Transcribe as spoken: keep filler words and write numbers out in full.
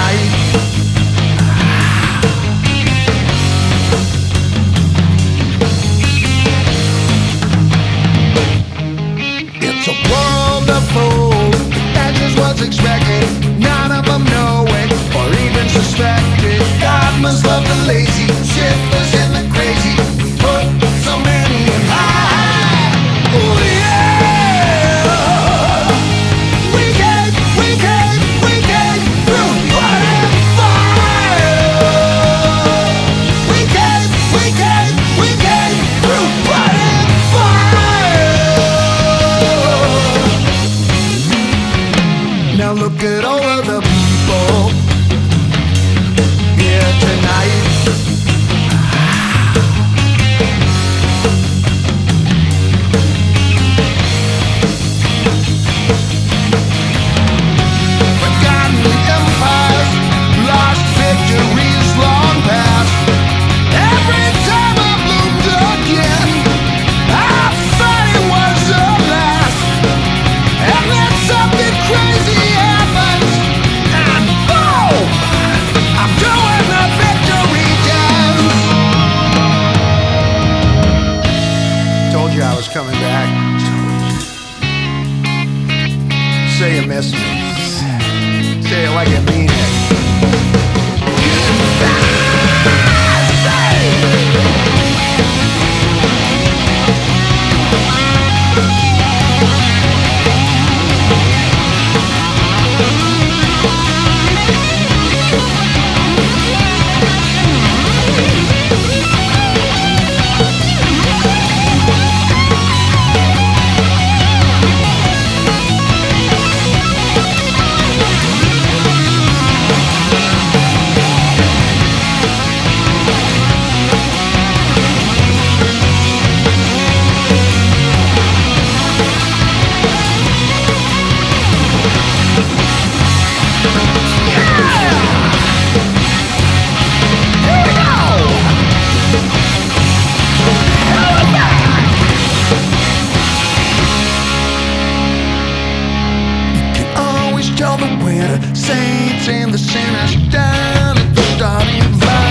tonight. It's a world of fools, that's just what's expected. None of them know it, or even suspect it. God must love the lazy, shiftless and the crazy. Put so many in high. Ooh, yeah. We came, we came, we came through blood and fire. We came, we came, we came through blood and fire. Now look at all of the people here tonight. Forgotten empires, lost victories long past. Every time I bloomed again, I thought it was the last. And then something crazy happens, and boom! I'm doing the victory dance. Told you I was coming back. Say you miss me. Say it like you mean it. Tell the winner, saints and the sinners down at the starting line.